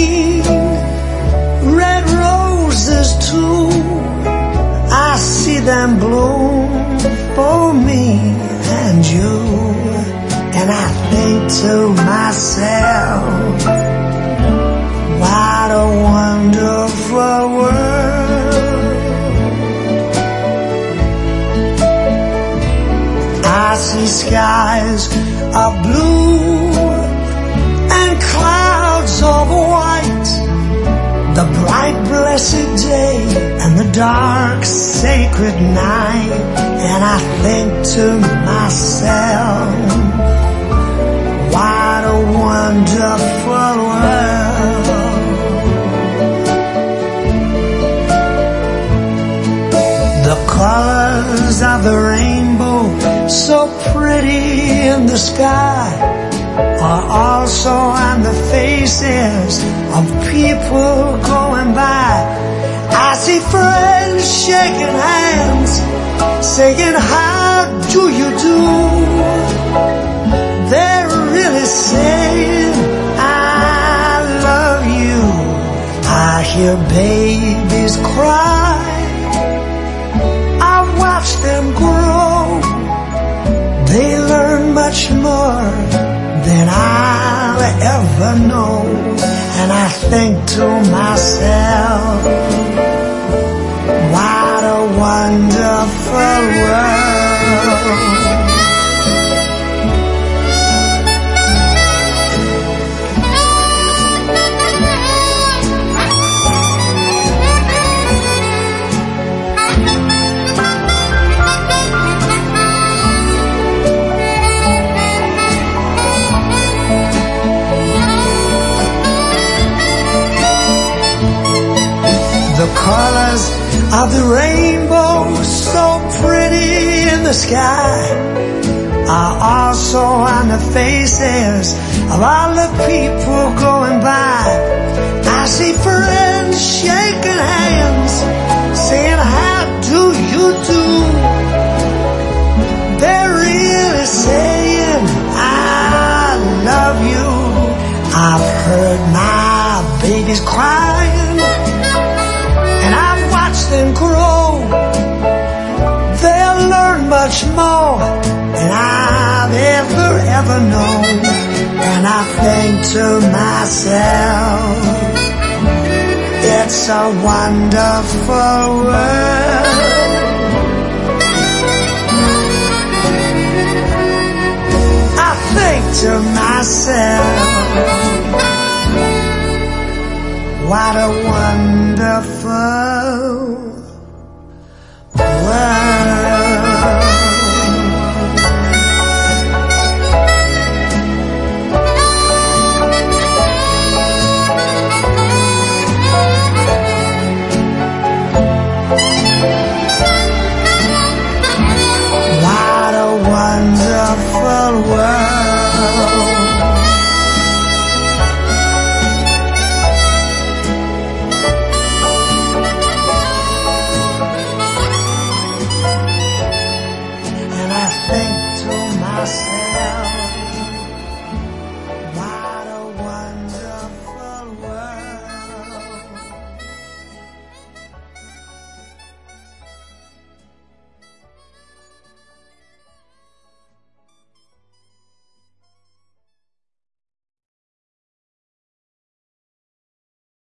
green, red roses too. I see them bloom for me and you, and I think to myself, what a wonderful world. I see skies of blue and clouds of white, the bright blessed day and the dark sacred night, and I think to myself, what a wonderful world. The colors of the rainbow, so pretty in the sky, are also on the faces of people going by. I see friends shaking hands, saying, how do you do? They're really saying, I love you. I hear babies cry, I watch them grow. They learn much more than I'll ever know, and I think to myself, what a wonderful world. The colors of the rainbow, so pretty in the sky, are also on the faces of all the people going by. I see friends shaking hands, saying, how do you do? They're really saying, I love you. I've heard my babies crying, and I've watched them grow. They'll learn much more than I've ever known, and I think to myself, it's a wonderful world. I think to myself, what a wonderful world.